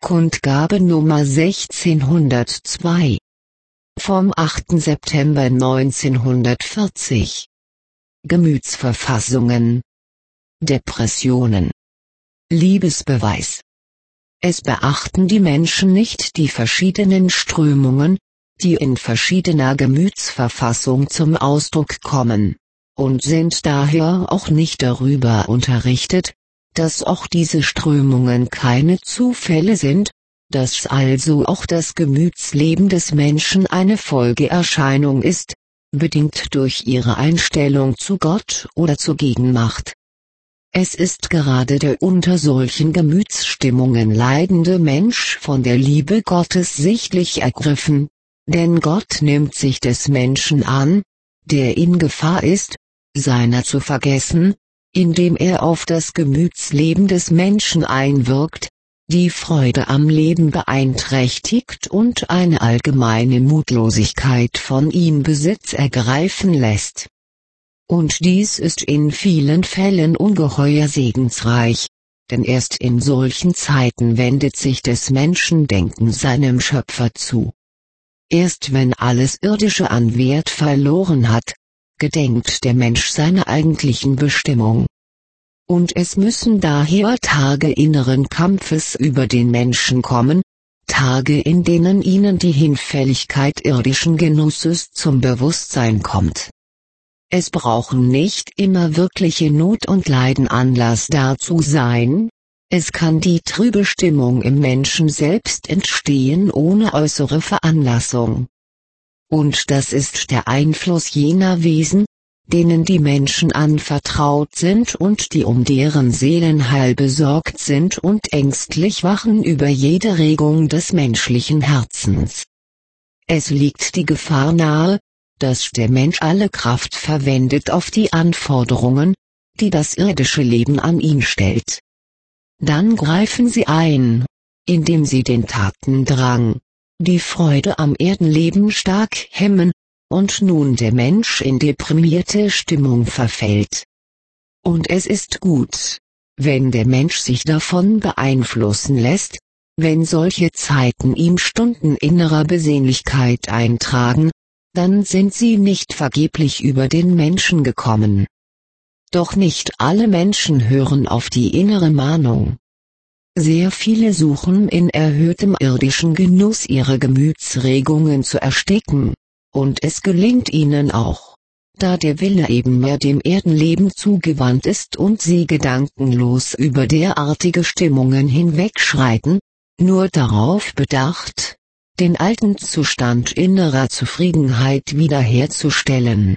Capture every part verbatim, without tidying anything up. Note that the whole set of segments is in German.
Kundgabe Nummer sechzehnhundertzwei. Vom achten September neunzehnhundertvierzig. Gemütsverfassungen. Depressionen. Liebesbeweis. Es beachten die Menschen nicht die verschiedenen Strömungen, die in verschiedener Gemütsverfassung zum Ausdruck kommen, und sind daher auch nicht darüber unterrichtet, dass auch diese Strömungen keine Zufälle sind, dass also auch das Gemütsleben des Menschen eine Folgeerscheinung ist, bedingt durch ihre Einstellung zu Gott oder zur Gegenmacht. Es ist gerade der unter solchen Gemütsstimmungen leidende Mensch von der Liebe Gottes sichtlich ergriffen, denn Gott nimmt sich des Menschen an, der in Gefahr ist, seiner zu vergessen, indem er auf das Gemütsleben des Menschen einwirkt, die Freude am Leben beeinträchtigt und eine allgemeine Mutlosigkeit von ihm Besitz ergreifen lässt. Und dies ist in vielen Fällen ungeheuer segensreich, denn erst in solchen Zeiten wendet sich des Menschen Denken seinem Schöpfer zu. Erst wenn alles Irdische an Wert verloren hat, gedenkt der Mensch seiner eigentlichen Bestimmung. Und es müssen daher Tage inneren Kampfes über den Menschen kommen, Tage, in denen ihnen die Hinfälligkeit irdischen Genusses zum Bewusstsein kommt. Es brauchen nicht immer wirkliche Not und Leiden Anlass dazu sein, es kann die trübe Stimmung im Menschen selbst entstehen ohne äußere Veranlassung. Und das ist der Einfluss jener Wesen, denen die Menschen anvertraut sind und die um deren Seelenheil besorgt sind und ängstlich wachen über jede Regung des menschlichen Herzens. Es liegt die Gefahr nahe, dass der Mensch alle Kraft verwendet auf die Anforderungen, die das irdische Leben an ihn stellt. Dann greifen sie ein, indem sie den Tatendrang, die Freude am Erdenleben stark hemmen, und nun der Mensch in deprimierte Stimmung verfällt. Und es ist gut, wenn der Mensch sich davon beeinflussen lässt, wenn solche Zeiten ihm Stunden innerer Besinnlichkeit eintragen, dann sind sie nicht vergeblich über den Menschen gekommen. Doch nicht alle Menschen hören auf die innere Mahnung. Sehr viele suchen in erhöhtem irdischen Genuss ihre Gemütsregungen zu ersticken, und es gelingt ihnen auch, da der Wille eben mehr dem Erdenleben zugewandt ist und sie gedankenlos über derartige Stimmungen hinwegschreiten, nur darauf bedacht, den alten Zustand innerer Zufriedenheit wiederherzustellen.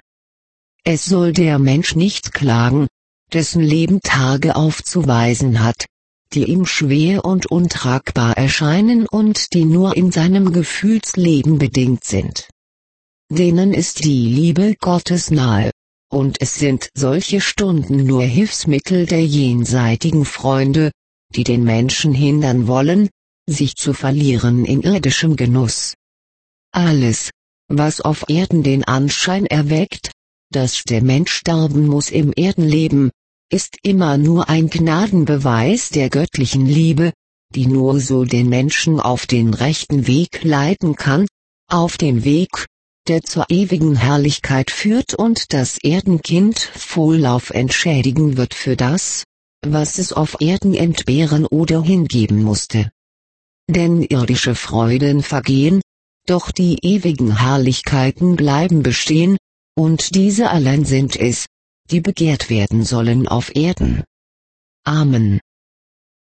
Es soll der Mensch nicht klagen, dessen Leben Tage aufzuweisen hat, die ihm schwer und untragbar erscheinen und die nur in seinem Gefühlsleben bedingt sind. Denen ist die Liebe Gottes nahe, und es sind solche Stunden nur Hilfsmittel der jenseitigen Freunde, die den Menschen hindern wollen, sich zu verlieren in irdischem Genuss. Alles, was auf Erden den Anschein erweckt, dass der Mensch sterben muss im Erdenleben, ist immer nur ein Gnadenbeweis der göttlichen Liebe, die nur so den Menschen auf den rechten Weg leiten kann, auf den Weg, der zur ewigen Herrlichkeit führt und das Erdenkind vollauf entschädigen wird für das, was es auf Erden entbehren oder hingeben musste. Denn irdische Freuden vergehen, doch die ewigen Herrlichkeiten bleiben bestehen, und diese allein sind es, die begehrt werden sollen auf Erden. Amen.